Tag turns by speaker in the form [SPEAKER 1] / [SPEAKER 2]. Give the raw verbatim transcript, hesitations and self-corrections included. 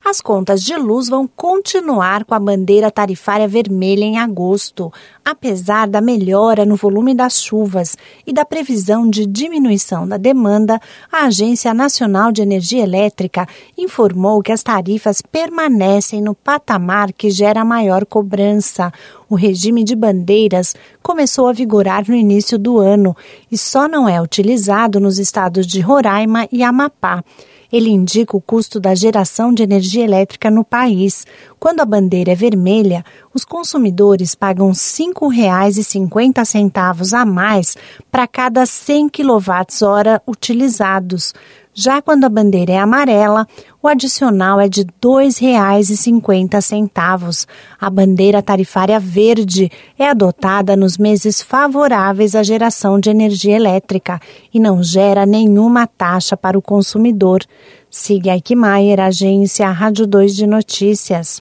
[SPEAKER 1] As contas de luz vão continuar com a bandeira tarifária vermelha em agosto, apesar da melhora no volume das chuvas e da previsão de diminuição da demanda. A Agência Nacional de Energia Elétrica informou que as tarifas permanecem no patamar que gera maior cobrança. O regime de bandeiras começou a vigorar no início do ano e só não é utilizado nos estados de Roraima e Amapá. Ele indica o custo da geração de energia elétrica no país. Quando a bandeira é vermelha, os consumidores pagam cinco reais e cinquenta centavos a mais para cada cem quilowatt-hora utilizados. Já quando a bandeira é amarela, o adicional é de dois reais e cinquenta centavos. A bandeira tarifária verde é adotada nos meses favoráveis à geração de energia elétrica e não gera nenhuma taxa para o consumidor. Siga Eichmeier, Agência Rádio dois de Notícias.